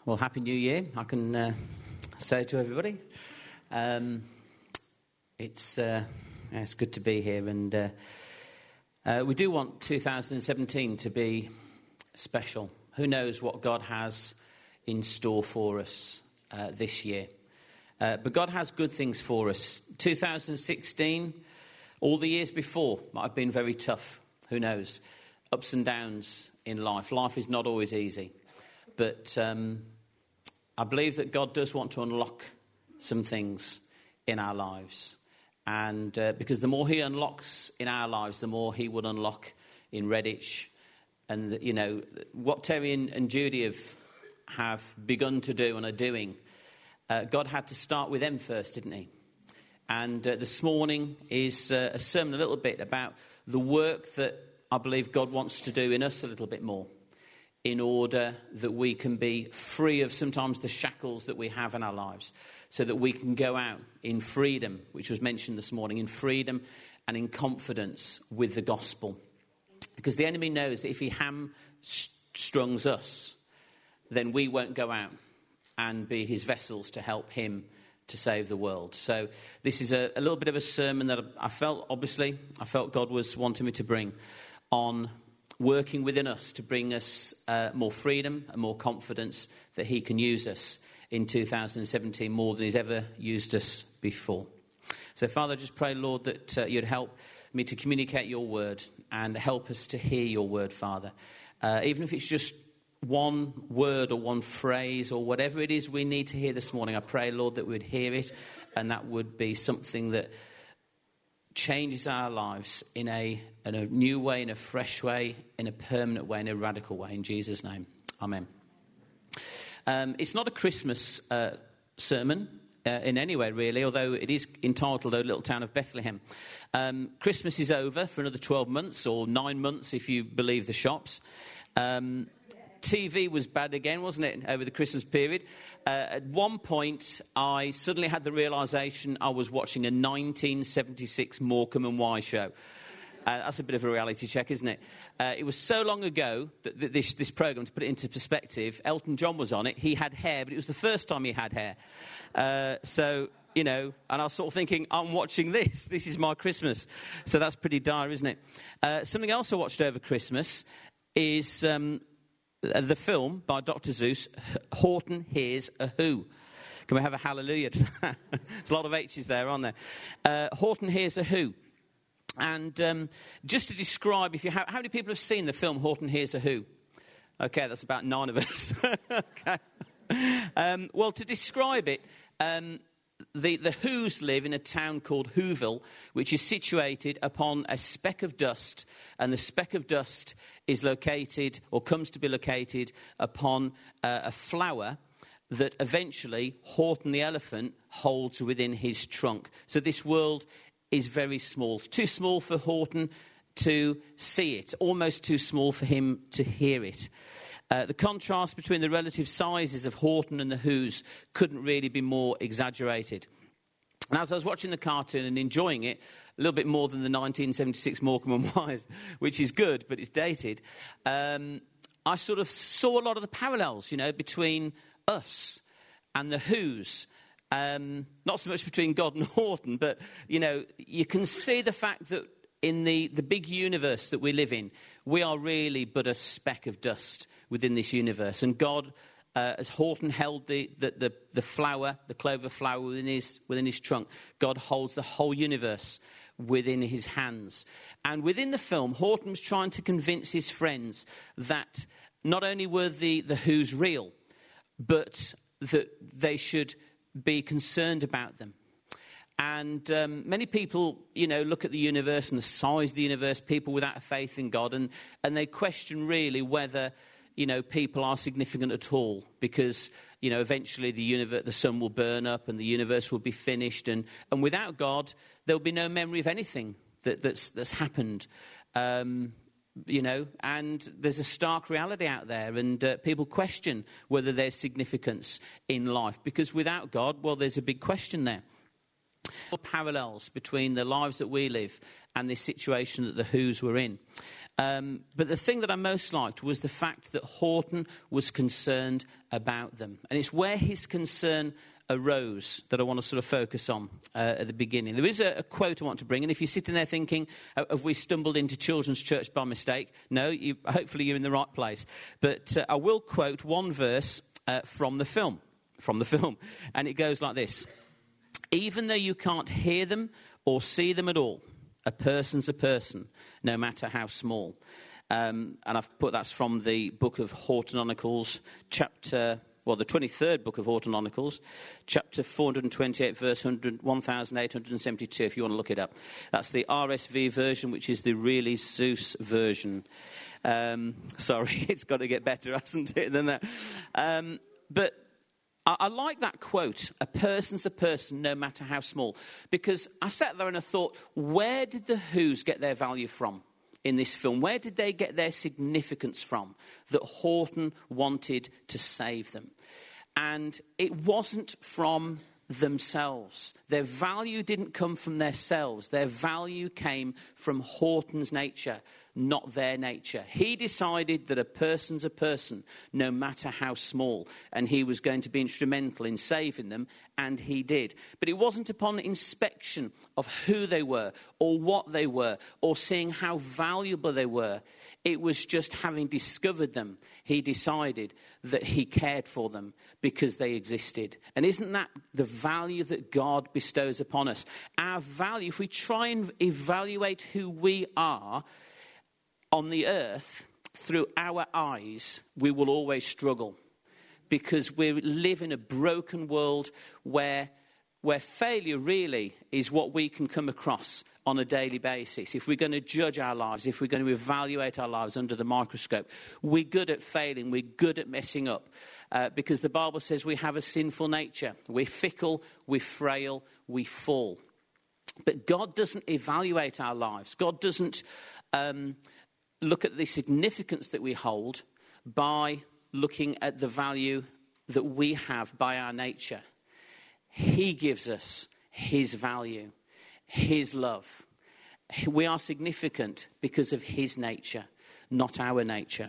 Well, Happy New Year, I can say to everybody. It's good to be here, and we do want 2017 to be special. Who knows what God has in store for us this year. But God has good things for us. 2016, all the years before, might have been very tough. Who knows? Ups and downs in life. Life is not always easy. But I believe that God does want to unlock some things in our lives. And because the more he unlocks in our lives, the more he would unlock in Redditch. And, you know, what Terry and Judy have begun to do and are doing, God had to start with them first, didn't he? And this morning is a sermon a little bit about the work that I believe God wants to do in us a little bit more, in order that we can be free of sometimes the shackles that we have in our lives, so that we can go out in freedom, which was mentioned this morning, in freedom and in confidence with the gospel. Because the enemy knows that if he hamstrings us, then we won't go out and be his vessels to help him to save the world. So this is a little bit of a sermon that I felt God was wanting me to bring on working within us to bring us more freedom and more confidence that he can use us in 2017 more than he's ever used us before. So, Father, I just pray, Lord, that you'd help me to communicate your word and help us to hear your word, Father. Even if it's just one word or one phrase or whatever it is we need to hear this morning, I pray, Lord, that we'd hear it and that would be something that changes our lives in a new way, in a fresh way, in a permanent way, in a radical way. In Jesus' name, amen. It's not a Christmas sermon in any way, really, although it is entitled O Little Town of Bethlehem. Christmas is over for another 12 months, or 9 months if you believe the shops. TV was bad again, wasn't it, over the Christmas period? At one point, I suddenly had the realisation I was watching a 1976 Morecambe and Wise show. That's a bit of a reality check, isn't it? It was so long ago that this programme, to put it into perspective, Elton John was on it. He had hair, but it was the first time he had hair. So, you know, and I was sort of thinking, I'm watching this. This is my Christmas. So that's pretty dire, isn't it? Something else I watched over Christmas is the film by Dr. Seuss, Horton Hears a Who. Can we have a hallelujah to that? There's a lot of H's there, aren't there? Horton Hears a Who. And just to describe, how many people have seen the film Horton Hears a Who? Okay, that's about 9 of us. Okay. Well, to describe it, the Whos live in a town called Whoville, which is situated upon a speck of dust, and the speck of dust is located, or comes to be located, upon a flower that eventually Horton the elephant holds within his trunk. So this world is very small. It's too small for Horton to see it, almost too small for him to hear it. The contrast between the relative sizes of Horton and the Whos couldn't really be more exaggerated. And as I was watching the cartoon and enjoying it, a little bit more than the 1976 Morecambe and Wise, which is good, but it's dated, I sort of saw a lot of the parallels, you know, between us and the Whos. Not so much between God and Horton, but, you know, you can see the fact that in the big universe that we live in, we are really but a speck of dust within this universe. And God, as Horton held the flower, the clover flower within his trunk, God holds the whole universe within his hands. And within the film, Horton was trying to convince his friends that not only were the Whos real, but that they should be concerned about them. And many people, you know, look at the universe and the size of the universe, people without a faith in God, and they question really whether, you know, people are significant at all, because, you know, eventually the sun will burn up and the universe will be finished, and without God, there will be no memory of anything that's happened. You know, and there's a stark reality out there, and people question whether there's significance in life, because without God, well, there's a big question there. Parallels between the lives that we live and this situation that the Whos were in. But the thing that I most liked was the fact that Horton was concerned about them. And it's where his concern arose that I want to sort of focus on at the beginning. There is a quote I want to bring, and if you're sitting there thinking, have we stumbled into children's church by mistake? No, hopefully you're in the right place. But I will quote one verse from the film, and it goes like this. Even though you can't hear them or see them at all, a person's a person, no matter how small. And I've put that's from the book of Hortononicals, the 23rd book of Hortononicals, chapter 428, verse 1872, if you want to look it up. That's the RSV version, which is the really Zeus version. Sorry, it's got to get better, hasn't it, than that? But I like that quote, a person's a person, no matter how small. Because I sat there and I thought, where did the Who's get their value from in this film? Where did they get their significance from that Horton wanted to save them? And it wasn't from themselves. Their value didn't come from themselves. Their value came from Horton's nature, not their nature. He decided that a person's a person, no matter how small, and he was going to be instrumental in saving them, and he did. But it wasn't upon inspection of who they were, or what they were, or seeing how valuable they were. It was just having discovered them, he decided that he cared for them because they existed. And isn't that the value that God bestows upon us? Our value, if we try and evaluate who we are on the earth through our eyes, we will always struggle, because we live in a broken world where failure really is what we can come across on a daily basis. If we're going to judge our lives, if we're going to evaluate our lives under the microscope, we're good at failing, we're good at messing up, because the Bible says we have a sinful nature. We're fickle, we're frail, we fall. But God doesn't evaluate our lives. God doesn't look at the significance that we hold by looking at the value that we have by our nature. He gives us his value, his love. We are significant because of his nature, not our nature.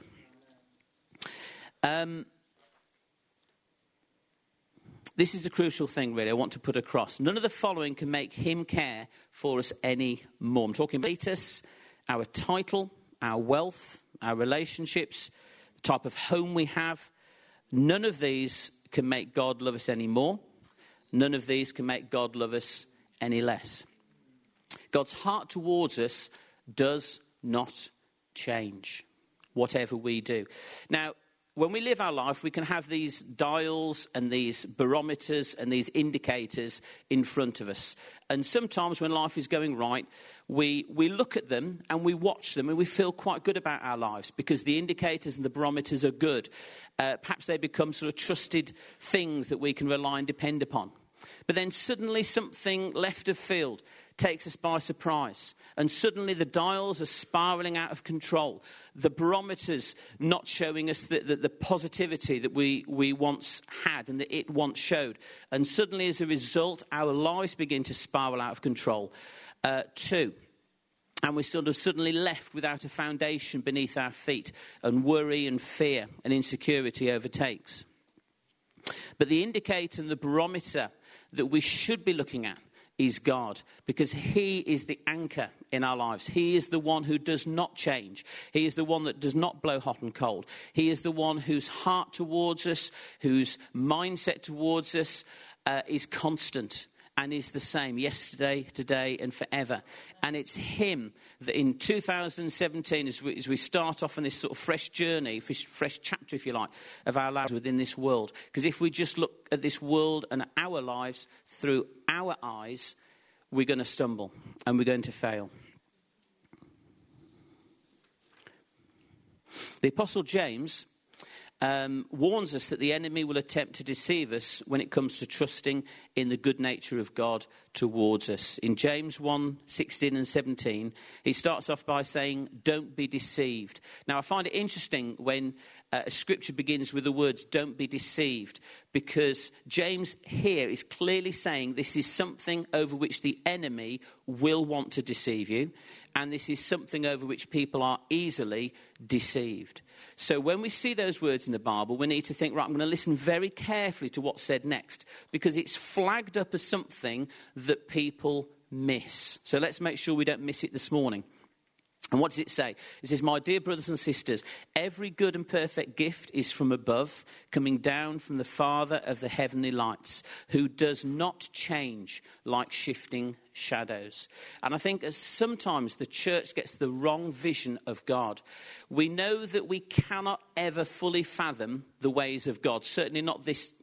This is the crucial thing, really, I want to put across. None of the following can make him care for us any more. I'm talking status, our title, our wealth, our relationships, the type of home we have. None of these can make God love us any more. None of these can make God love us any less. God's heart towards us does not change, whatever we do. Now, when we live our life, we can have these dials and these barometers and these indicators in front of us. And sometimes when life is going right, we look at them and we watch them and we feel quite good about our lives because the indicators and the barometers are good. Perhaps they become sort of trusted things that we can rely and depend upon. But then suddenly something left of field takes us by surprise. And suddenly the dials are spiraling out of control. The barometers not showing us the positivity that we once had and that it once showed. And suddenly as a result, our lives begin to spiral out of control too. And we're sort of suddenly left without a foundation beneath our feet. And worry and fear and insecurity overtakes. But the indicator and the barometer that we should be looking at is God, because he is the anchor in our lives. He is the one who does not change. He is the one that does not blow hot and cold. He is the one whose heart towards us, whose mindset towards us is constant and is the same yesterday, today and forever. And it's him that in 2017, as we start off on this sort of fresh journey, fresh chapter, if you like, of our lives within this world. Because if we just look at this world and our lives through our eyes, we're going to stumble and we're going to fail. The Apostle James warns us that the enemy will attempt to deceive us when it comes to trusting in the good nature of God towards us. In James 1:16 and 17, he starts off by saying, don't be deceived. Now, I find it interesting when a scripture begins with the words, don't be deceived, because James here is clearly saying this is something over which the enemy will want to deceive you, and this is something over which people are easily deceived. So when we see those words in the Bible, we need to think, right, I'm going to listen very carefully to what's said next, because it's flagged up as something that people miss. So let's make sure we don't miss it this morning. And what does it say? It says, my dear brothers and sisters, every good and perfect gift is from above, coming down from the Father of the heavenly lights, who does not change like shifting shadows. And I think as sometimes the church gets the wrong vision of God. We know that we cannot ever fully fathom the ways of God, certainly not this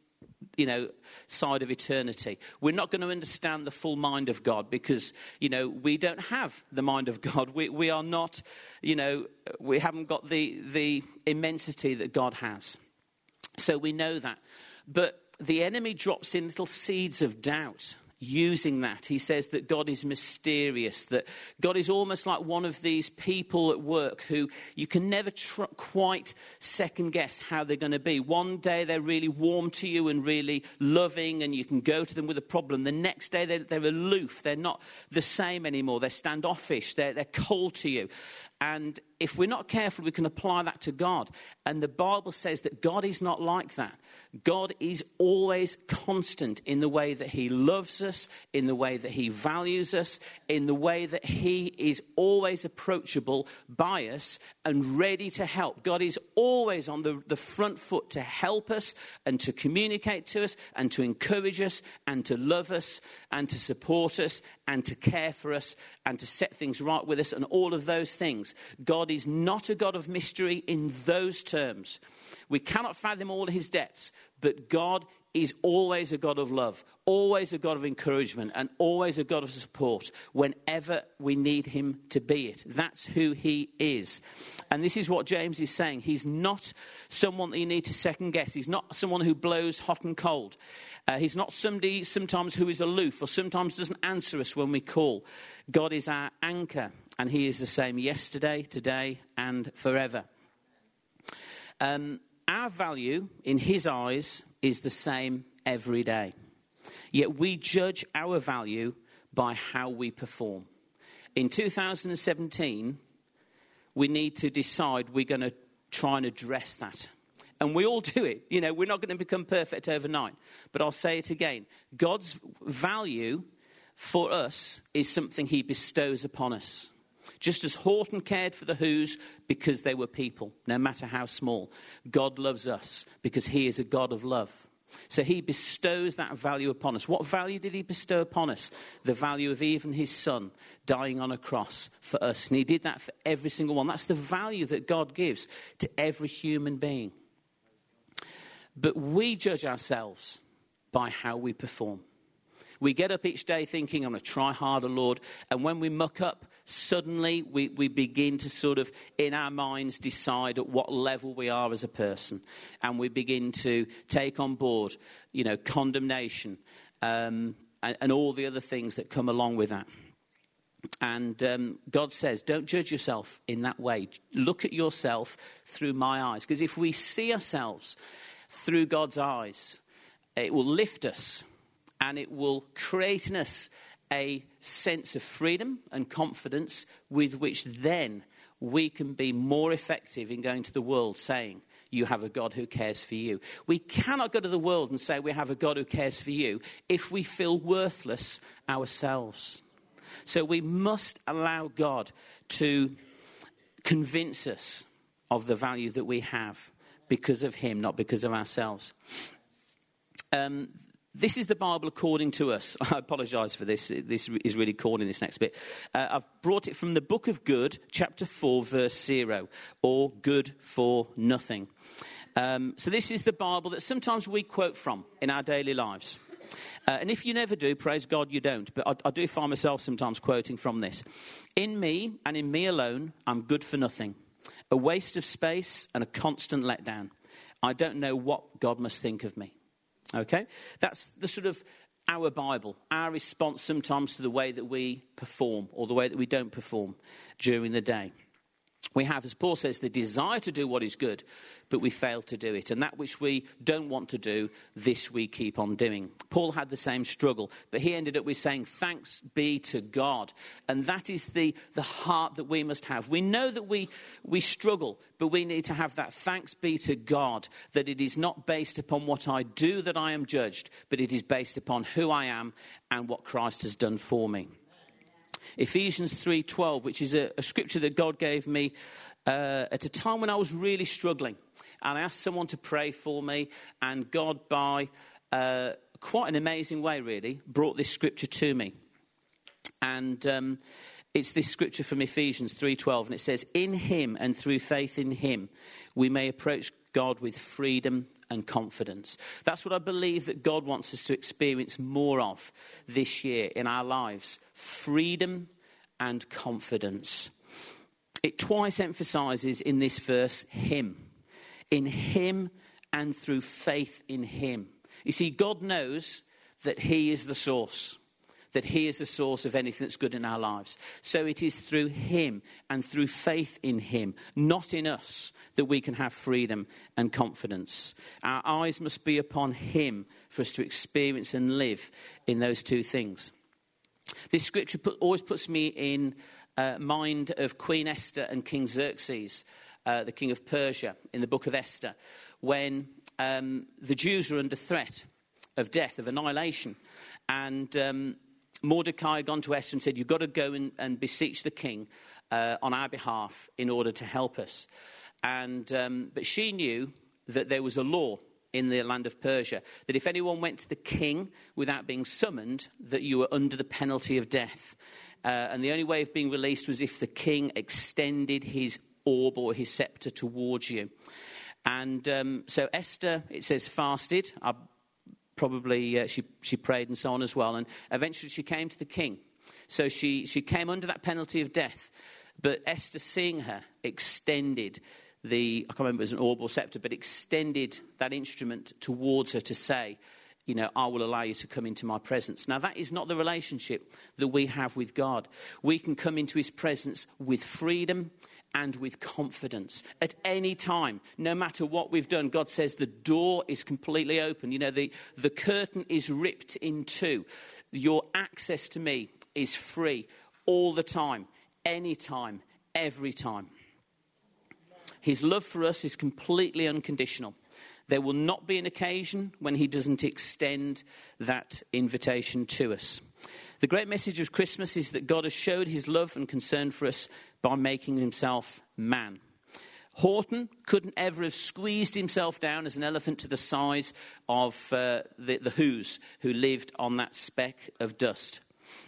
side of eternity. We're not going to understand the full mind of God because, we don't have the mind of God. We are not, we haven't got the immensity that God has. So we know that. But the enemy drops in little seeds of doubt. Using that, he says that God is mysterious, that God is almost like one of these people at work who you can never quite second guess how they're going to be. One day they're really warm to you and really loving, and you can go to them with a problem. The next day they're aloof. They're not the same anymore. They're standoffish. They're cold to you. And if we're not careful, we can apply that to God. And the Bible says that God is not like that. God is always constant in the way that he loves us, in the way that he values us, in the way that he is always approachable by us and ready to help. God is always on the front foot to help us and to communicate to us and to encourage us and to love us and to support us and to care for us and to set things right with us and all of those things. God is not a God of mystery in those terms. We cannot fathom all of his depths, but God is always a God of love, always a God of encouragement, and always a God of support whenever we need him to be it. That's who he is. And this is what James is saying. He's not someone that you need to second guess. He's not someone who blows hot and cold. He's not somebody sometimes who is aloof or sometimes doesn't answer us when we call. God is our anchor, and he is the same yesterday, today, and forever. Our value in his eyes is the same every day. Yet we judge our value by how we perform. In 2017, we need to decide we're going to try and address that. And we all do it. We're not going to become perfect overnight. But I'll say it again. God's value for us is something he bestows upon us. Just as Horton cared for the Whos because they were people, no matter how small, God loves us because he is a God of love. So he bestows that value upon us. What value did he bestow upon us? The value of even his son dying on a cross for us. And he did that for every single one. That's the value that God gives to every human being. But we judge ourselves by how we perform. We get up each day thinking, I'm going to try harder, Lord. And when we muck up, suddenly we begin to sort of, in our minds, decide at what level we are as a person. And we begin to take on board, condemnation and all the other things that come along with that. And God says, don't judge yourself in that way. Look at yourself through my eyes. Because if we see ourselves through God's eyes, it will lift us. And it will create in us a sense of freedom and confidence with which then we can be more effective in going to the world saying, you have a God who cares for you. We cannot go to the world and say we have a God who cares for you if we feel worthless ourselves. So we must allow God to convince us of the value that we have because of him, not because of ourselves. This is the Bible according to us. I apologise for this. This is really corny, this next bit. I've brought it from the book of Good, chapter 4, verse 0, or Good for Nothing. So this is the Bible that sometimes we quote from in our daily lives. And if you never do, praise God you don't. But I do find myself sometimes quoting from this. In me, and in me alone, I'm good for nothing. A waste of space and a constant letdown. I don't know what God must think of me. Okay? That's the sort of our Bible, our response sometimes to the way that we perform or the way that we don't perform during the day. We have, as Paul says, the desire to do what is good, but we fail to do it. And that which we don't want to do, this we keep on doing. Paul had the same struggle, but he ended up with saying, thanks be to God. And that is the heart that we must have. We know that we struggle, but we need to have that thanks be to God, that it is not based upon what I do that I am judged, but it is based upon who I am and what Christ has done for me. Ephesians 3:12, which is a scripture that God gave me at a time when I was really struggling. And I asked someone to pray for me, and God, by quite an amazing way, really, brought this scripture to me. And it's this scripture from Ephesians 3:12, and it says, in him and through faith in him, we may approach God with freedom and confidence. That's what I believe that God wants us to experience more of this year in our lives. Freedom and confidence. It twice emphasizes in this verse, him. In him and through faith in him. You see, God knows that he is the source. That he is the source of anything that's good in our lives. So it is through him and through faith in him, not in us, that we can have freedom and confidence. Our eyes must be upon him for us to experience and live in those two things. This scripture always puts me in mind of Queen Esther and King Xerxes, the king of Persia, in the book of Esther, when the Jews were under threat of death, of annihilation. And Mordecai had gone to Esther and said, you've got to go and beseech the king on our behalf in order to help us. And but she knew that there was a law in the land of Persia, that if anyone went to the king without being summoned, that you were under the penalty of death. And the only way of being released was if the king extended his orb or his scepter towards you. And so Esther, it says, fasted. Probably she prayed and so on as well. And eventually she came to the king. So she came under that penalty of death. But Esther, seeing her, extended I can't remember if it was an orb or scepter, but extended that instrument towards her to say, I will allow you to come into my presence. Now, that is not the relationship that we have with God. We can come into his presence with freedom and with confidence at any time, no matter what we've done. God says the door is completely open. The curtain is ripped in two. Your access to me is free all the time, anytime, every time. His love for us is completely unconditional. There will not be an occasion when he doesn't extend that invitation to us. The great message of Christmas is that God has showed his love and concern for us by making himself man. Horton couldn't ever have squeezed himself down as an elephant to the size of the Whos who lived on that speck of dust.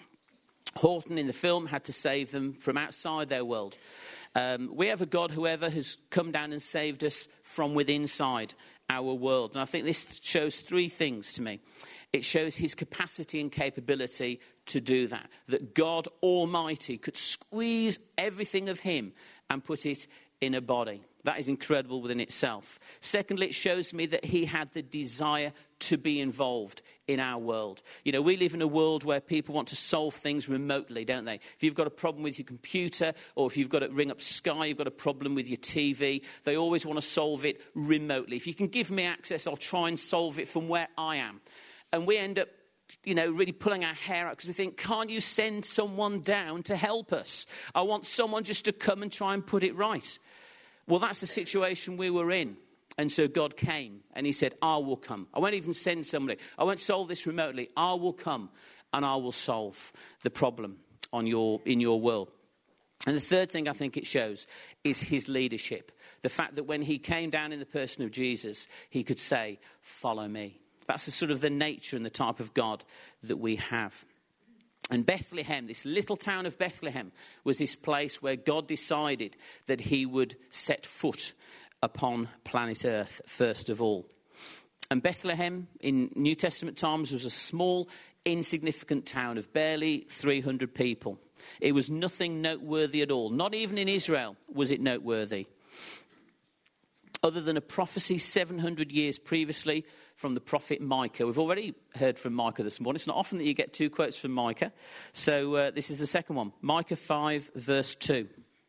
Horton in the film had to save them from outside their world. We have a God, however, who's come down and saved us from within inside our world. And I think this shows three things to me. It shows his capacity and capability to do that. That God Almighty could squeeze everything of him and put it in a body. That is incredible within itself. Secondly, it shows me that he had the desire to be involved in our world. We live in a world where people want to solve things remotely, don't they? If you've got a problem with your computer, or if you've got to ring up Sky, you've got a problem with your TV, they always want to solve it remotely. If you can give me access, I'll try and solve it from where I am. And we end up, really pulling our hair out because we think, can't you send someone down to help us? I want someone just to come and try and put it right. Well, that's the situation we were in. And so God came and he said, I will come. I won't even send somebody. I won't solve this remotely. I will come and I will solve the problem in your world. And the third thing I think it shows is his leadership. The fact that when he came down in the person of Jesus, he could say, follow me. That's the sort of the nature and the type of God that we have. And Bethlehem, this little town of Bethlehem, was this place where God decided that he would set foot upon planet Earth first of all. And Bethlehem in New Testament times was a small, insignificant town of barely 300 people. It was nothing noteworthy at all. Not even in Israel was it noteworthy. other than a prophecy 700 years previously from the prophet Micah. We've already heard from Micah this morning. It's not often that you get two quotes from Micah. So this is the second one. Micah 5, verse 2.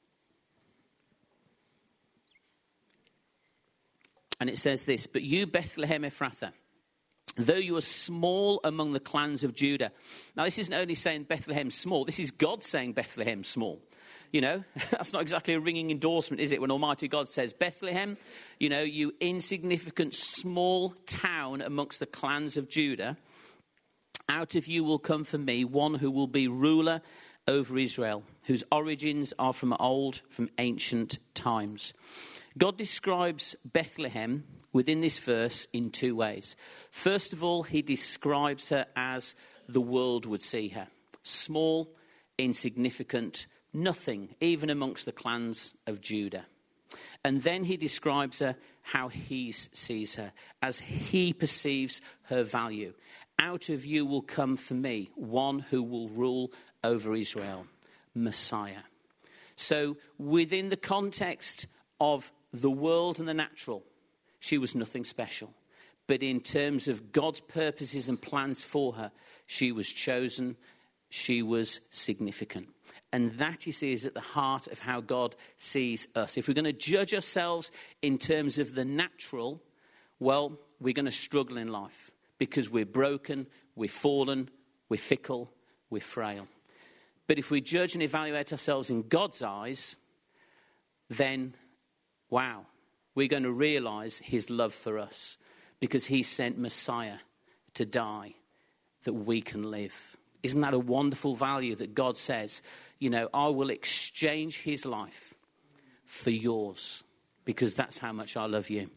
And it says this, "But you, Bethlehem Ephrathah, though you are small among the clans of Judah." Now, this isn't only saying Bethlehem small. This is God saying Bethlehem small. You know, that's not exactly a ringing endorsement, is it? When Almighty God says, Bethlehem, you know, you insignificant small town amongst the clans of Judah, out of you will come for me one who will be ruler over Israel, whose origins are from ancient times. God describes Bethlehem within this verse in two ways. First of all, he describes her as the world would see her. Small, insignificant, nothing, even amongst the clans of Judah. And then he describes her how he sees her, as he perceives her value. Out of you will come for me one who will rule over Israel, Messiah. So within the context of the world and the natural, she was nothing special. But in terms of God's purposes and plans for her, she was chosen, she was significant. And that, you see, is at the heart of how God sees us. If we're going to judge ourselves in terms of the natural, well, we're going to struggle in life because we're broken, we're fallen, we're fickle, we're frail. But if we judge and evaluate ourselves in God's eyes, then, wow, we're going to realize his love for us because he sent Messiah to die that we can live. Isn't that a wonderful value that God says, you know, I will exchange his life for yours because that's how much I love you.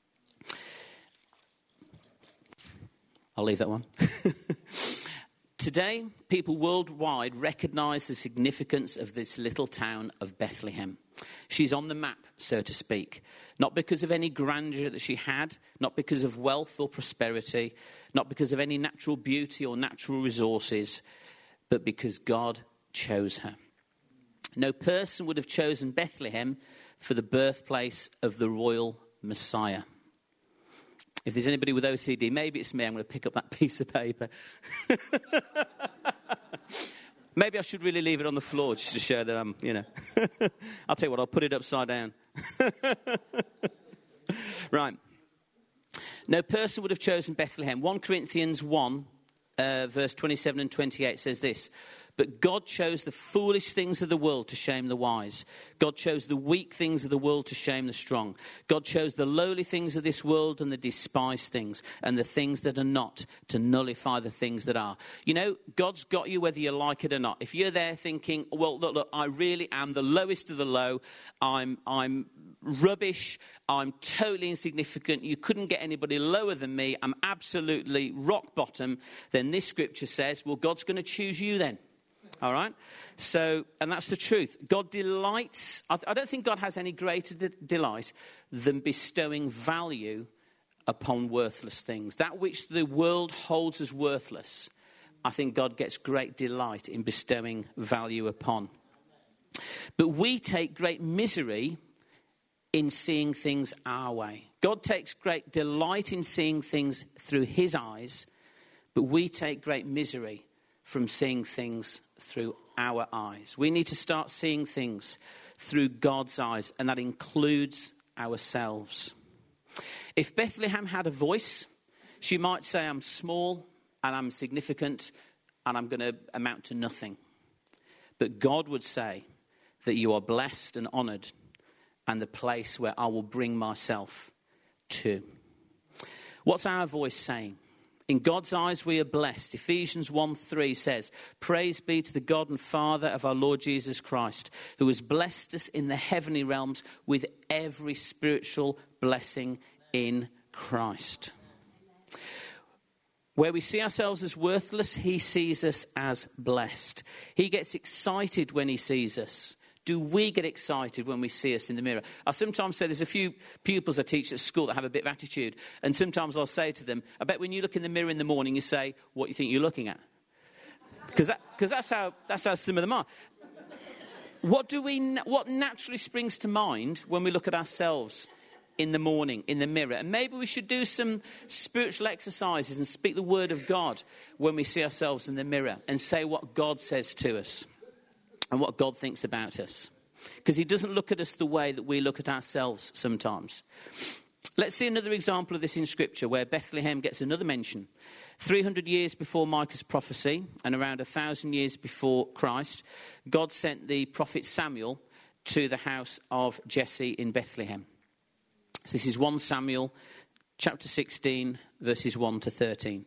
I'll leave that one. Today, people worldwide recognize the significance of this little town of Bethlehem. She's on the map, so to speak, not because of any grandeur that she had, not because of wealth or prosperity, not because of any natural beauty or natural resources, but because God chose her. No person would have chosen Bethlehem for the birthplace of the royal Messiah. If there's anybody with OCD, maybe it's me. I'm going to pick up that piece of paper. Maybe I should really leave it on the floor just to show that I'm, you know. I'll tell you what, I'll put it upside down. Right. No person would have chosen Bethlehem. 1 Corinthians 1, verse 27 and 28 says this. But God chose the foolish things of the world to shame the wise. God chose the weak things of the world to shame the strong. God chose the lowly things of this world and the despised things and the things that are not to nullify the things that are. You know, God's got you whether you like it or not. If you're there thinking, well, look, I really am the lowest of the low. I'm rubbish. I'm totally insignificant. You couldn't get anybody lower than me. I'm absolutely rock bottom. Then this scripture says, well, God's going to choose you then. All right? So, and that's the truth. God delights. I don't think God has any greater delight than bestowing value upon worthless things. That which the world holds as worthless, I think God gets great delight in bestowing value upon. But we take great misery in seeing things our way. God takes great delight in seeing things through his eyes, but we take great misery from seeing things through our eyes. We need to start seeing things through God's eyes, and that includes ourselves. If Bethlehem had a voice, she might say, I'm small and I'm significant and I'm going to amount to nothing. But God would say that you are blessed and honored and the place where I will bring myself to. What's our voice saying? In God's eyes, we are blessed. Ephesians 1:3 says, praise be to the God and Father of our Lord Jesus Christ, who has blessed us in the heavenly realms with every spiritual blessing in Christ. Where we see ourselves as worthless, he sees us as blessed. He gets excited when he sees us. Do we get excited when we see us in the mirror? I sometimes say there's a few pupils I teach at school that have a bit of attitude. And sometimes I'll say to them, I bet when you look in the mirror in the morning, you say, what do you think you're looking at? Because that's how some of them are. What naturally springs to mind when we look at ourselves in the morning in the mirror. And maybe we should do some spiritual exercises and speak the word of God when we see ourselves in the mirror and say what God says to us and what God thinks about us. Because he doesn't look at us the way that we look at ourselves sometimes. Let's see another example of this in Scripture where Bethlehem gets another mention. 300 years before Micah's prophecy and around 1,000 years before Christ, God sent the prophet Samuel to the house of Jesse in Bethlehem. So this is 1 Samuel chapter 16, verses 1 to 13.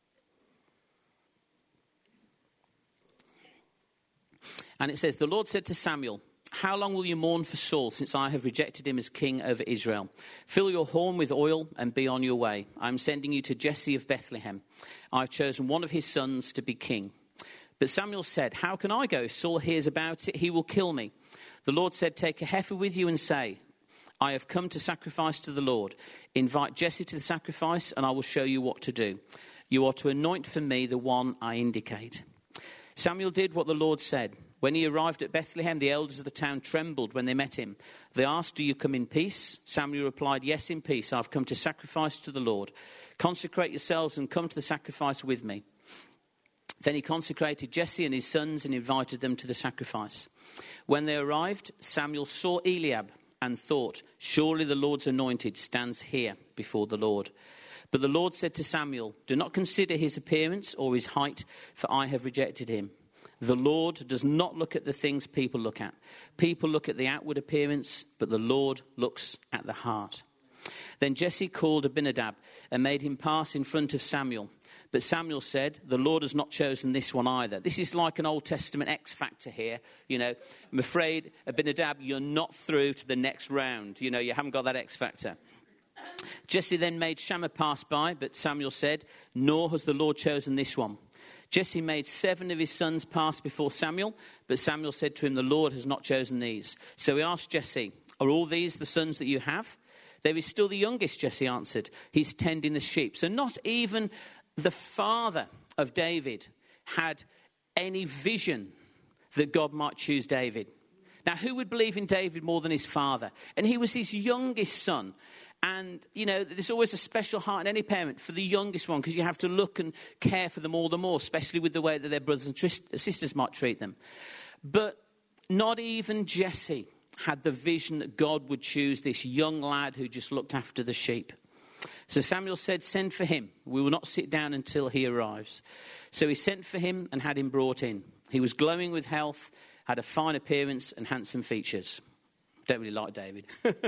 And it says, "The Lord said to Samuel, 'How long will you mourn for Saul, since I have rejected him as king over Israel? Fill your horn with oil and be on your way. I am sending you to Jesse of Bethlehem. I have chosen one of his sons to be king.' But Samuel said, 'How can I go? If Saul hears about it, he will kill me.' The Lord said, 'Take a heifer with you and say, I have come to sacrifice to the Lord. Invite Jesse to the sacrifice, and I will show you what to do. You are to anoint for me the one I indicate.' Samuel did what the Lord said. When he arrived at Bethlehem, the elders of the town trembled when they met him. They asked, 'Do you come in peace?' Samuel replied, 'Yes, in peace. I've come to sacrifice to the Lord. Consecrate yourselves and come to the sacrifice with me.' Then he consecrated Jesse and his sons and invited them to the sacrifice. When they arrived, Samuel saw Eliab and thought, 'Surely the Lord's anointed stands here before the Lord.' But the Lord said to Samuel, 'Do not consider his appearance or his height, for I have rejected him.' The Lord does not look at the things people look at. People look at the outward appearance, but the Lord looks at the heart." Then Jesse called Abinadab and made him pass in front of Samuel. But Samuel said, "The Lord has not chosen this one either." This is like an Old Testament X factor here. You know, I'm afraid, Abinadab, you're not through to the next round. You know, you haven't got that X factor. Jesse then made Shammah pass by, but Samuel said, "Nor has the Lord chosen this one." Jesse made 7 of his sons pass before Samuel, but Samuel said to him, "The Lord has not chosen these." So he asked Jesse, "Are all these the sons that you have?" "There is still the youngest," Jesse answered. "He's tending the sheep." So not even the father of David had any vision that God might choose David. Now, who would believe in David more than his father? And he was his youngest son. And, you know, there's always a special heart in any parent for the youngest one, because you have to look and care for them all the more, especially with the way that their brothers and sisters might treat them. But not even Jesse had the vision that God would choose this young lad who just looked after the sheep. So Samuel said, "Send for him. We will not sit down until he arrives." So he sent for him and had him brought in. He was glowing with health, had a fine appearance and handsome features. Don't really like David.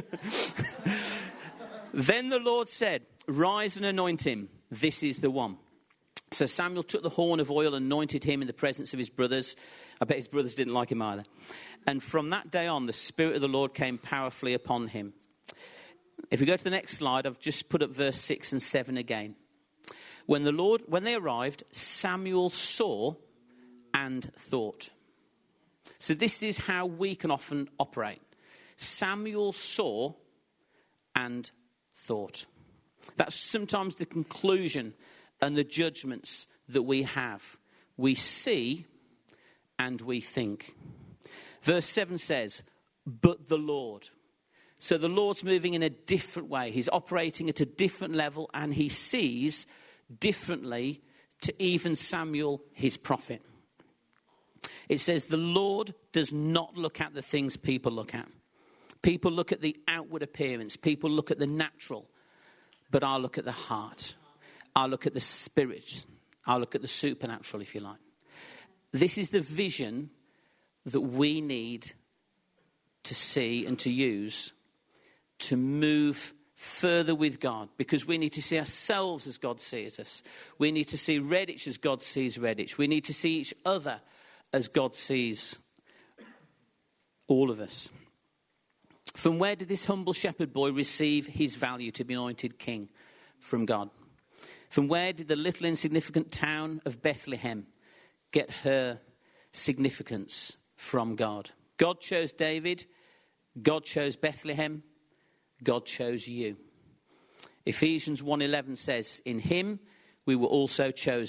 Then the Lord said, "Rise and anoint him. This is the one." So Samuel took the horn of oil and anointed him in the presence of his brothers. I bet his brothers didn't like him either. And from that day on, the Spirit of the Lord came powerfully upon him. If we go to the next slide, I've just put up verse 6 and 7 again. When they arrived, Samuel saw and thought. So this is how we can often operate. Samuel saw and thought. That's sometimes the conclusion and the judgments that we have. We see and we think. Verse 7 says, "But the Lord." So the Lord's moving in a different way. He's operating at a different level, and he sees differently to even Samuel, his prophet. It says, "The Lord does not look at the things people look at." People look at the outward appearance. People look at the natural. But I look at the heart. I look at the spirit. I look at the supernatural, if you like. This is the vision that we need to see and to use to move further with God, because we need to see ourselves as God sees us. We need to see Redditch as God sees Redditch. We need to see each other as God sees all of us. From where did this humble shepherd boy receive his value to be anointed king? From God. From where did the little insignificant town of Bethlehem get her significance? From God. God chose David. God chose Bethlehem. God chose you. Ephesians 1:11 says, "In him we were also chosen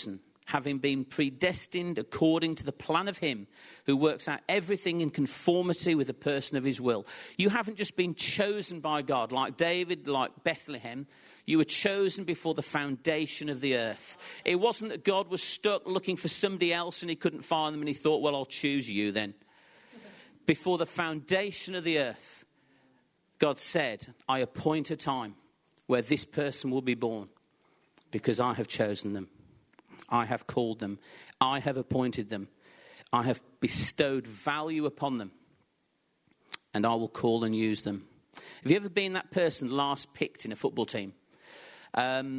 having been predestined according to the plan of him who works out everything in conformity with the person of his will. You haven't just been chosen by God like David, like Bethlehem. You were chosen before the foundation of the earth. It wasn't that God was stuck looking for somebody else and he couldn't find them and he thought, well, I'll choose you then. Before the foundation of the earth, God said, I appoint a time where this person will be born because I have chosen them. I have called them. I have appointed them. I have bestowed value upon them. And I will call and use them. Have you ever been that person last picked in a football team? I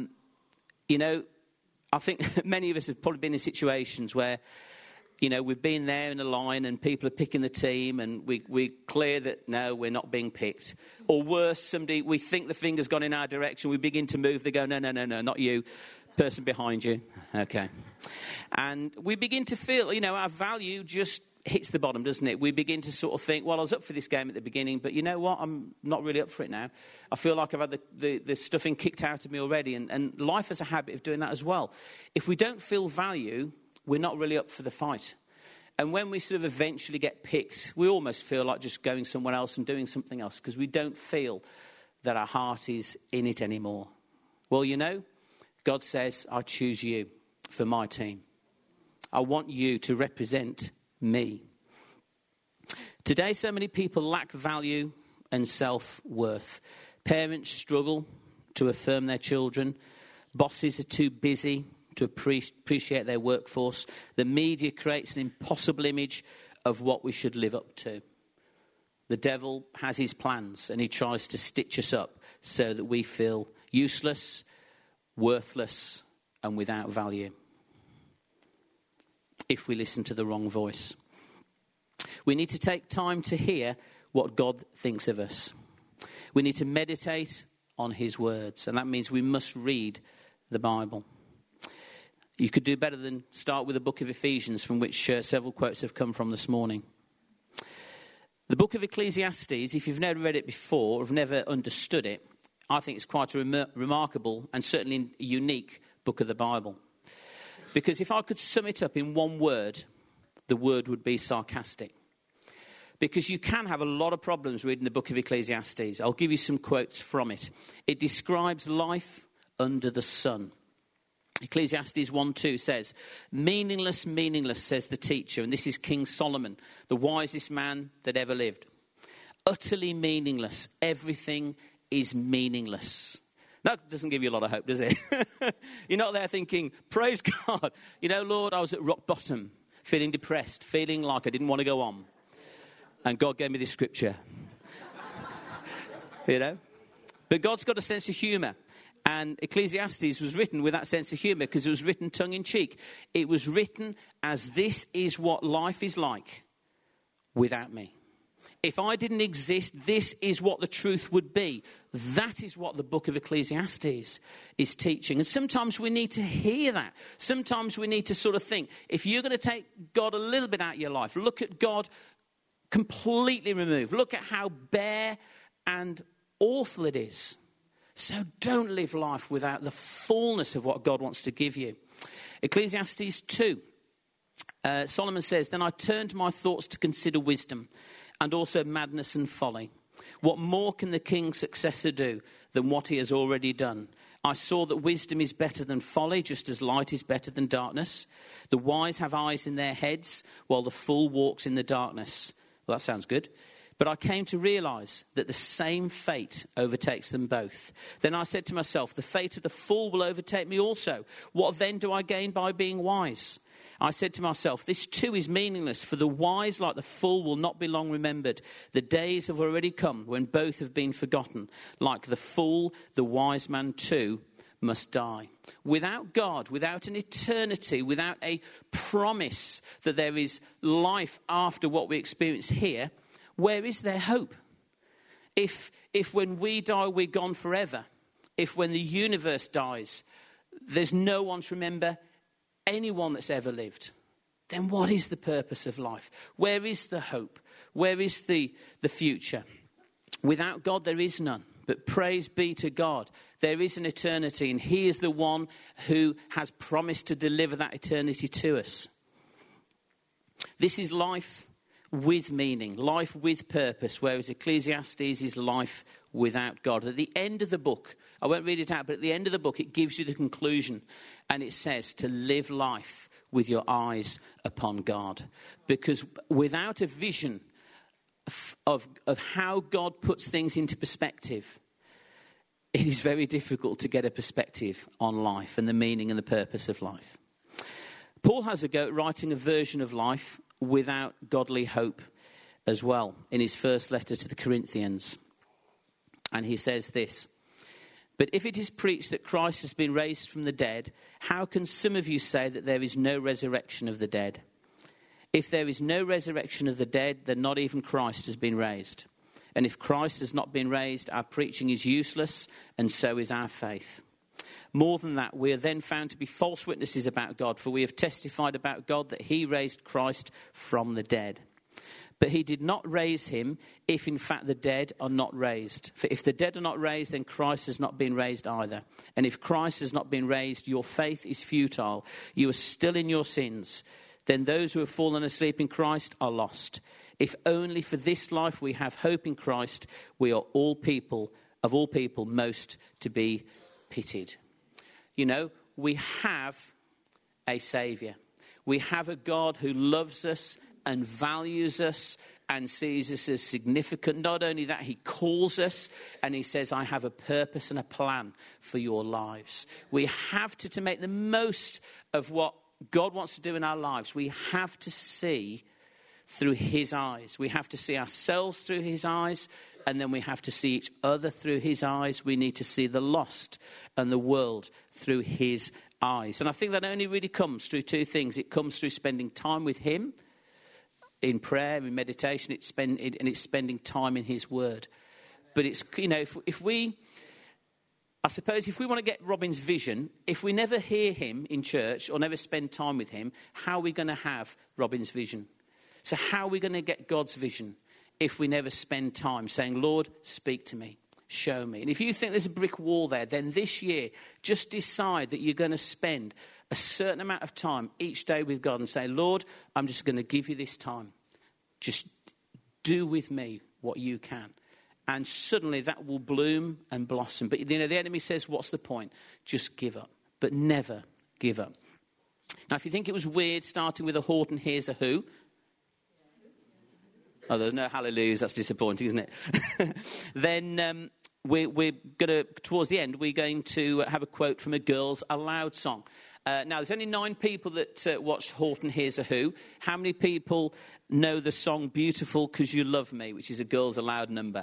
think many of us have probably been in situations where, we've been there in a line and people are picking the team and we're clear that, no, we're not being picked. Or worse, we think the finger's gone in our direction. We begin to move. They go, no, not you. Person behind you. Okay. And we begin to feel, our value just hits the bottom, doesn't it? We begin to sort of think, well, I was up for this game at the beginning, but you know what? I'm not really up for it now. I feel like I've had the stuffing kicked out of me already. And life has a habit of doing that as well. If we don't feel value, we're not really up for the fight. And when we sort of eventually get picked, we almost feel like just going somewhere else and doing something else because we don't feel that our heart is in it anymore. Well, God says, I choose you for my team. I want you to represent me. Today, so many people lack value and self-worth. Parents struggle to affirm their children. Bosses are too busy to appreciate their workforce. The media creates an impossible image of what we should live up to. The devil has his plans and he tries to stitch us up so that we feel useless, worthless, and without value if we listen to the wrong voice. We need to take time to hear what God thinks of us. We need to meditate on his words, and that means we must read the Bible. You could do better than start with the book of Ephesians, from which several quotes have come from this morning. The book of Ecclesiastes, if you've never read it before or have never understood it, I think it's quite a remarkable and certainly unique book of the Bible. Because if I could sum it up in one word, the word would be sarcastic. Because you can have a lot of problems reading the book of Ecclesiastes. I'll give you some quotes from it. It describes life under the sun. Ecclesiastes 1:2 says, meaningless, meaningless, says the teacher. And this is King Solomon, the wisest man that ever lived. Utterly meaningless. Everything is meaningless. That doesn't give you a lot of hope, does it? You're not there thinking, praise God. Lord, I was at rock bottom, feeling depressed, feeling like I didn't want to go on. And God gave me this scripture. But God's got a sense of humour. And Ecclesiastes was written with that sense of humour because it was written tongue-in-cheek. It was written as this is what life is like without me. If I didn't exist, this is what the truth would be. That is what the book of Ecclesiastes is teaching. And sometimes we need to hear that. Sometimes we need to sort of think, if you're going to take God a little bit out of your life, look at God completely removed. Look at how bare and awful it is. So don't live life without the fullness of what God wants to give you. Ecclesiastes 2. Solomon says, then I turned my thoughts to consider wisdom and also madness and folly. What more can the king's successor do than what he has already done? I saw that wisdom is better than folly, just as light is better than darkness. The wise have eyes in their heads, while the fool walks in the darkness. Well, that sounds good. But I came to realize that the same fate overtakes them both. Then I said to myself, the fate of the fool will overtake me also. What then do I gain by being wise? I said to myself, this too is meaningless, for the wise like the fool will not be long remembered. The days have already come when both have been forgotten. Like the fool, the wise man too must die. Without God, without an eternity, without a promise that there is life after what we experience here, where is their hope? If when we die, we're gone forever. If when the universe dies, there's no one to remember anyone that's ever lived, then what is the purpose of life? Where is the hope? Where is the future? Without God, there is none. But praise be to God, there is an eternity, and he is the one who has promised to deliver that eternity to us. This is life with meaning, life with purpose, whereas Ecclesiastes is life without God. At the end of the book, I won't read it out, but at the end of the book, it gives you the conclusion, and it says to live life with your eyes upon God. Because without a vision of how God puts things into perspective, it is very difficult to get a perspective on life and the meaning and the purpose of life. Paul has a go at writing a version of life without godly hope as well in his first letter to the Corinthians. And he says this: "But if it is preached that Christ has been raised from the dead, how can some of you say that there is no resurrection of the dead? If there is no resurrection of the dead, then not even Christ has been raised. And if Christ has not been raised, our preaching is useless, and so is our faith. More than that, we are then found to be false witnesses about God, for we have testified about God that he raised Christ from the dead. But he did not raise him if in fact the dead are not raised. For if the dead are not raised, then Christ has not been raised either. And if Christ has not been raised, your faith is futile. You are still in your sins. Then those who have fallen asleep in Christ are lost. If only for this life we have hope in Christ, we are all people most to be pitied." You know, we have a Saviour. We have a God who loves us and values us and sees us as significant. Not only that, he calls us and he says, I have a purpose and a plan for your lives. We have to make the most of what God wants to do in our lives. We have to see through his eyes. We have to see ourselves through his eyes, and then we have to see each other through his eyes. We need to see the lost and the world through his eyes. And I think that only really comes through two things. It comes through spending time with him in prayer, in meditation, and it's spending time in his word. But it's, you know, if we want to get Robin's vision, if we never hear him in church or never spend time with him, how are we going to have Robin's vision? So how are we going to get God's vision if we never spend time saying, Lord, speak to me, show me? And if you think there's a brick wall there, then this year, just decide that you're going to spend a certain amount of time each day with God and say, Lord, I'm just going to give you this time. Just do with me what you can. And suddenly that will bloom and blossom. But, you know, the enemy says, what's the point? Just give up. But never give up. Now, if you think it was weird starting with a Horton Hears a Who. Oh, there's no hallelujahs. That's disappointing, isn't it? Then we're going to, towards the end, we're going to have a quote from a Girls Aloud song. Now, there's only 9 people that watch Horton Hears a Who. How many people know the song Beautiful 'Cause You Love Me, which is a Girls Aloud number?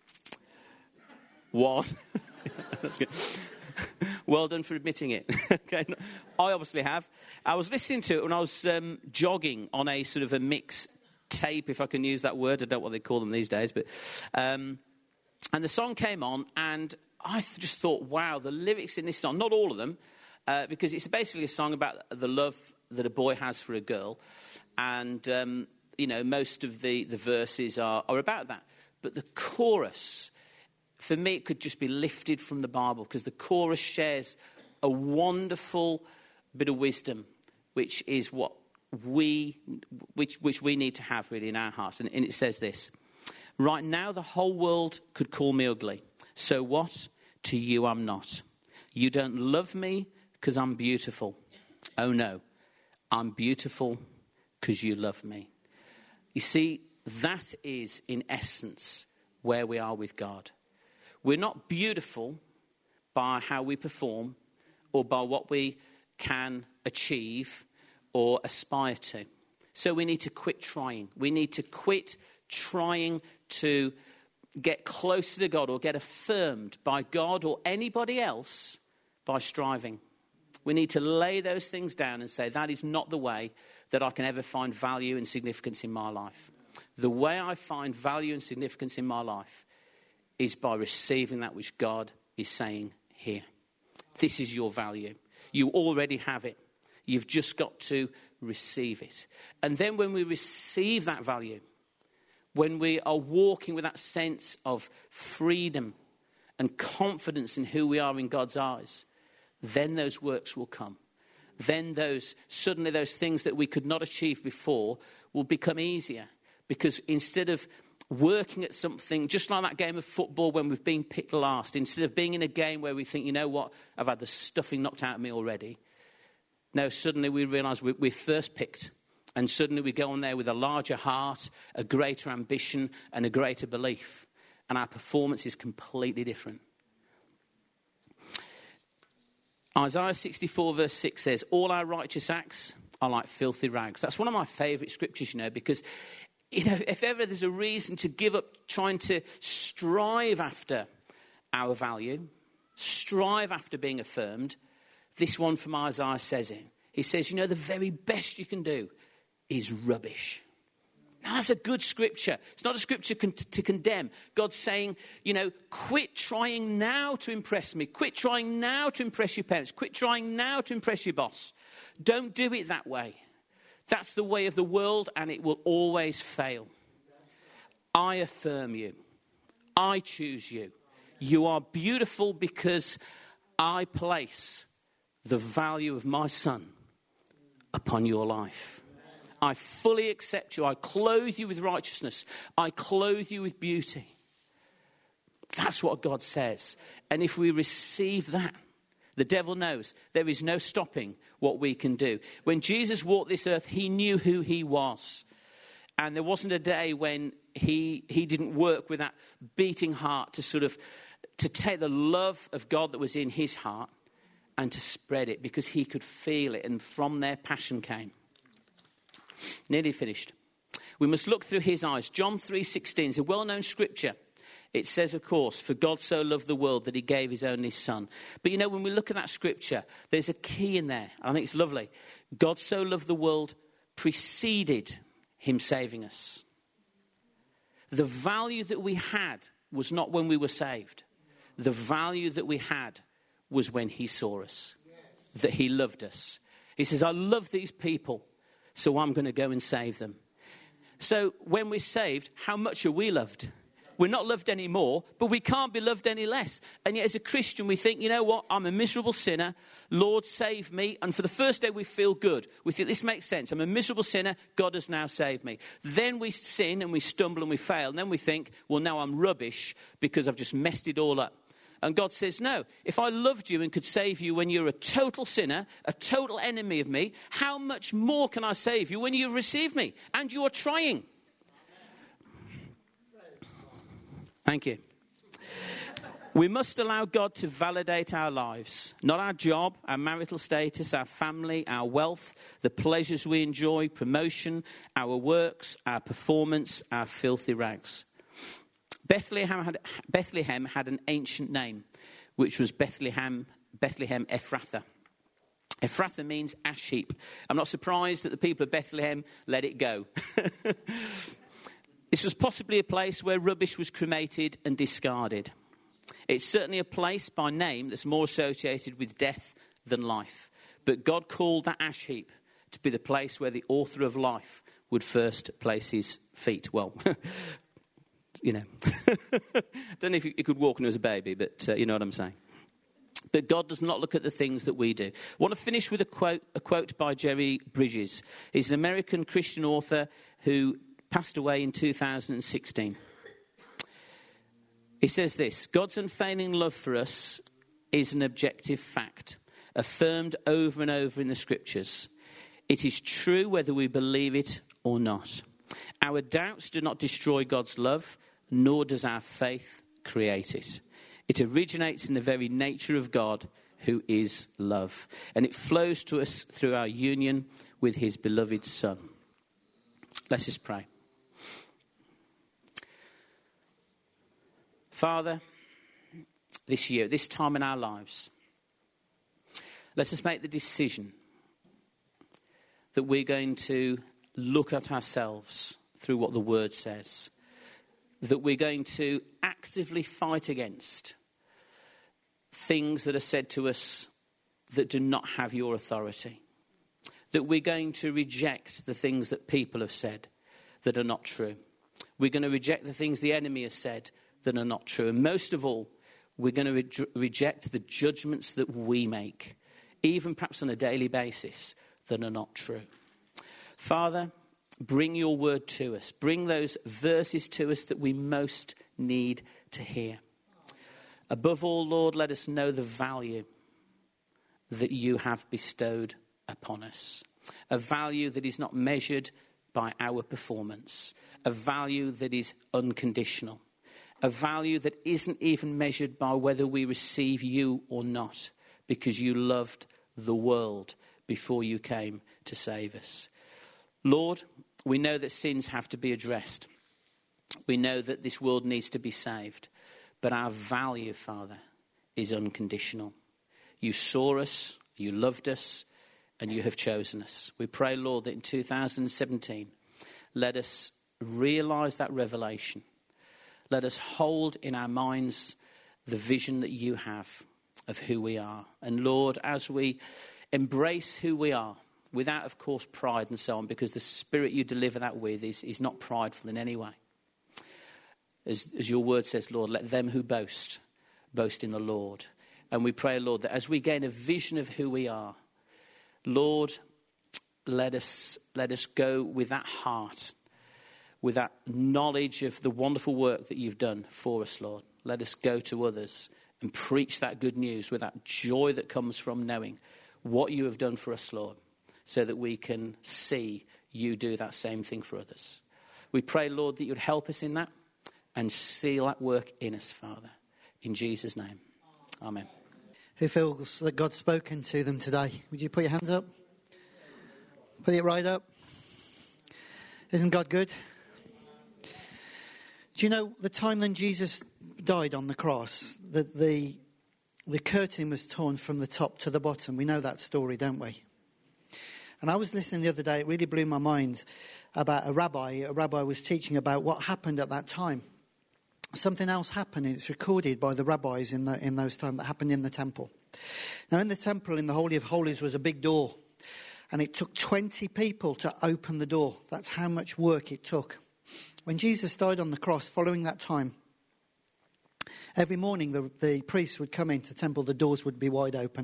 1. That's good. Well done for admitting it. Okay. I obviously have. I was listening to it when I was jogging on a sort of a mix tape, if I can use that word. I don't know what they call them these days. But and the song came on, and I just thought, wow, the lyrics in this song, not all of them, because it's basically a song about the love that a boy has for a girl. And, you know, most of the verses are about that. But the chorus, for me, it could just be lifted from the Bible, because the chorus shares a wonderful bit of wisdom, which is what we need to have really in our hearts. And it says this: right now the whole world could call me ugly. So what? To you I'm not. You don't love me because I'm beautiful. Oh no, I'm beautiful because you love me. You see, that is in essence where we are with God. We're not beautiful by how we perform or by what we can achieve or aspire to. So we need to quit trying. We need to quit trying to get closer to God or get affirmed by God or anybody else by striving. We need to lay those things down and say, that is not the way that I can ever find value and significance in my life. The way I find value and significance in my life is by receiving that which God is saying here. This is your value. You already have it. You've just got to receive it. And then when we receive that value, when we are walking with that sense of freedom and confidence in who we are in God's eyes, then those works will come. Then suddenly those things that we could not achieve before will become easier. Because instead of working at something, just like that game of football when we've been picked last, instead of being in a game where we think, you know what, I've had the stuffing knocked out of me already. No, suddenly we realise we're first picked. And suddenly we go on there with a larger heart, a greater ambition and a greater belief. And our performance is completely different. Isaiah 64 verse 6 says, all our righteous acts are like filthy rags. That's one of my favourite scriptures, because, if ever there's a reason to give up trying to strive after our value, strive after being affirmed, this one from Isaiah says it. He says, the very best you can do is rubbish. Now, that's a good scripture. It's not a scripture to condemn. God's saying, quit trying now to impress me. Quit trying now to impress your parents. Quit trying now to impress your boss. Don't do it that way. That's the way of the world, and it will always fail. I affirm you. I choose you. You are beautiful because I place the value of my son upon your life. I fully accept you. I clothe you with righteousness. I clothe you with beauty. That's what God says. And if we receive that, the devil knows there is no stopping what we can do. When Jesus walked this earth, he knew who he was. And there wasn't a day when he didn't work with that beating heart to take the love of God that was in his heart and to spread it, because he could feel it. And from there, passion came. Nearly finished. We must look through his eyes. John 3:16 is a well-known scripture. It says, of course, for God so loved the world that he gave his only son. But when we look at that scripture, there's a key in there. I think it's lovely. God so loved the world preceded him saving us. The value that we had was not when we were saved. The value that we had was when he saw us, that he loved us. He says, I love these people, so I'm going to go and save them. So when we're saved, how much are we loved? We're not loved anymore, but we can't be loved any less. And yet as a Christian, we think, you know what? I'm a miserable sinner. Lord, save me. And for the first day, we feel good. We think this makes sense. I'm a miserable sinner. God has now saved me. Then we sin and we stumble and we fail. And then we think, well, now I'm rubbish because I've just messed it all up. And God says, no, if I loved you and could save you when you're a total sinner, a total enemy of me, how much more can I save you when you've received me and you're trying? Thank you. We must allow God to validate our lives, not our job, our marital status, our family, our wealth, the pleasures we enjoy, promotion, our works, our performance, our filthy rags. Bethlehem had an ancient name, which was Bethlehem Ephrathah. Ephrathah means ash heap. I'm not surprised that the people of Bethlehem let it go. This was possibly a place where rubbish was cremated and discarded. It's certainly a place by name that's more associated with death than life. But God called that ash heap to be the place where the author of life would first place his feet. Well, I don't know if he could walk when he was a baby, but you know what I'm saying. But God does not look at the things that we do. I want to finish with a quote by Jerry Bridges. He's an American Christian author who passed away in 2016. He says this: God's unfailing love for us is an objective fact, affirmed over and over in the scriptures. It is true whether we believe it or not. Our doubts do not destroy God's love, nor does our faith create it. It originates in the very nature of God, who is love. And it flows to us through our union with his beloved Son. Let's just pray. Father, this year, this time in our lives, let us make the decision that we're going to look at ourselves through what the Word says, that we're going to actively fight against things that are said to us that do not have your authority, that we're going to reject the things that people have said that are not true. We're going to reject the things the enemy has said that are not true. And most of all, We're going to reject the judgments that we make, even perhaps on a daily basis, that are not true. Father, bring your word to us. Bring those verses to us that we most need to hear. Above all, Lord, let us know the value that you have bestowed upon us. A value that is not measured by our performance. A value that is unconditional. A value that isn't even measured by whether we receive you or not, because you loved the world before you came to save us. Lord, we know that sins have to be addressed. We know that this world needs to be saved. But our value, Father, is unconditional. You saw us, you loved us, and you have chosen us. We pray, Lord, that in 2017, let us realise that revelation. Let us hold in our minds the vision that you have of who we are. And Lord, as we embrace who we are, without, of course, pride and so on, because the spirit you deliver that with is not prideful in any way. As your word says, Lord, let them who boast in the Lord. And we pray, Lord, that as we gain a vision of who we are, Lord, let us go with that heart, with that knowledge of the wonderful work that you've done for us, Lord. Let us go to others and preach that good news with that joy that comes from knowing what you have done for us, Lord, so that we can see you do that same thing for others. We pray, Lord, that you'd help us in that and seal that work in us, Father. In Jesus' name, amen. Who feels that God's spoken to them today? Would you put your hands up? Put it right up. Isn't God good? Do you know the time when Jesus died on the cross, that the curtain was torn from the top to the bottom? We know that story, don't we? And I was listening the other day, it really blew my mind, about a rabbi. A rabbi was teaching about what happened at that time. Something else happened, and it's recorded by the rabbis in those times that happened in the temple. Now, in the temple, in the Holy of Holies, was a big door. And it took 20 people to open the door. That's how much work it took. When Jesus died on the cross, following that time, every morning the priests would come into the temple, the doors would be wide open.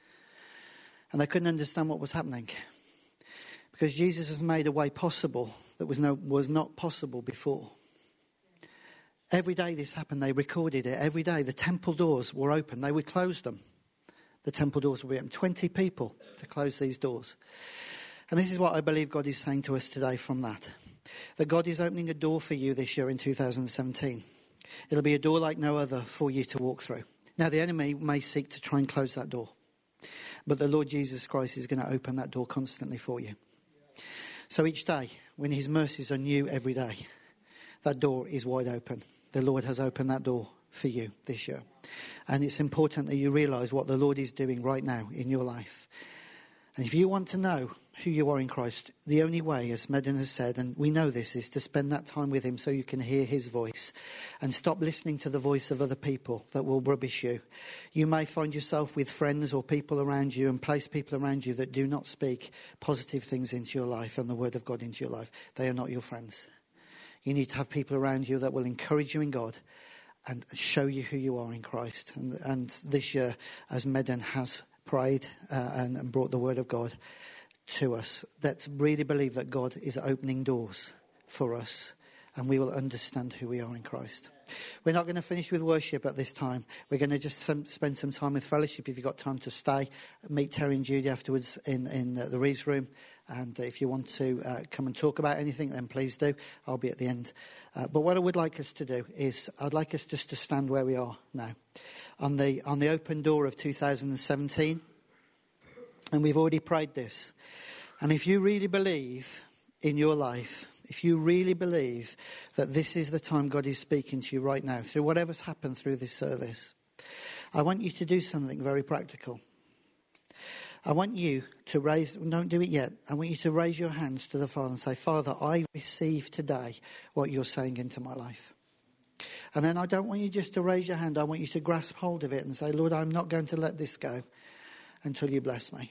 And they couldn't understand what was happening. Because Jesus has made a way possible that was not possible before. Every day this happened, they recorded it. Every day the temple doors were open. They would close them. The temple doors would be open. 20 people to close these doors. And this is what I believe God is saying to us today from that. That God is opening a door for you this year in 2017. It'll be a door like no other for you to walk through. Now the enemy may seek to try and close that door. But the Lord Jesus Christ is going to open that door constantly for you. So each day, when his mercies are new every day, that door is wide open. The Lord has opened that door for you this year. And it's important that you realise what the Lord is doing right now in your life. And if you want to know who you are in Christ, the only way, as Medan has said, and we know this, is to spend that time with him so you can hear his voice and stop listening to the voice of other people that will rubbish you. You may find yourself with friends or people around you and place people around you that do not speak positive things into your life and the word of God into your life. They are not your friends. You need to have people around you that will encourage you in God and show you who you are in Christ. And this year, as Medan has prayed and brought the word of God to us, let's really believe that God is opening doors for us and we will understand who we are in Christ. We're not going to finish with worship at this time. We're going to just spend some time with fellowship. If you've got time to stay, meet Terry and Judy afterwards in the Rees room. And if you want to come and talk about anything, then please do. I'll be at the end. But what I would like us to do is I'd like us just to stand where we are now on the open door of 2017. And we've already prayed this. And if you really believe in your life, if you really believe that this is the time God is speaking to you right now, through whatever's happened through this service, I want you to do something very practical. I want you to don't do it yet. I want you to raise your hands to the Father and say, Father, I receive today what you're saying into my life. And then I don't want you just to raise your hand. I want you to grasp hold of it and say, Lord, I'm not going to let this go until you bless me.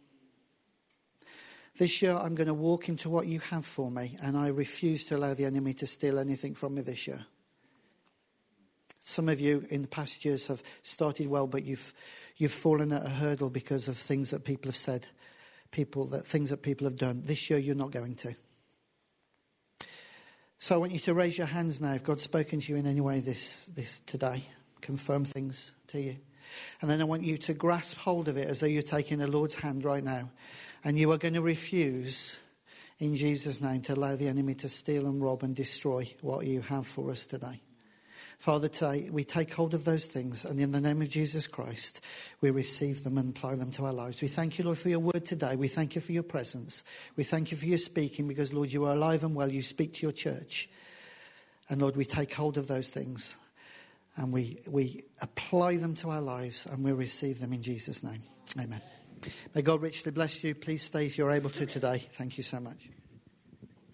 This year, I'm going to walk into what you have for me, and I refuse to allow the enemy to steal anything from me this year. Some of you in the past years have started well, but you've fallen at a hurdle because of things that people have said, things that people have done. This year you're not going to. So I want you to raise your hands now if God's spoken to you in any way this today. Confirm things to you. And then I want you to grasp hold of it as though you're taking the Lord's hand right now. And you are going to refuse, in Jesus' name, to allow the enemy to steal and rob and destroy what you have for us today. Father, today we take hold of those things, and in the name of Jesus Christ, we receive them and apply them to our lives. We thank you, Lord, for your word today. We thank you for your presence. We thank you for your speaking, because, Lord, you are alive and well. You speak to your church. And, Lord, we take hold of those things, and we apply them to our lives, and we receive them in Jesus' name. Amen. May God richly bless you. Please stay if you're able to today. Thank you so much.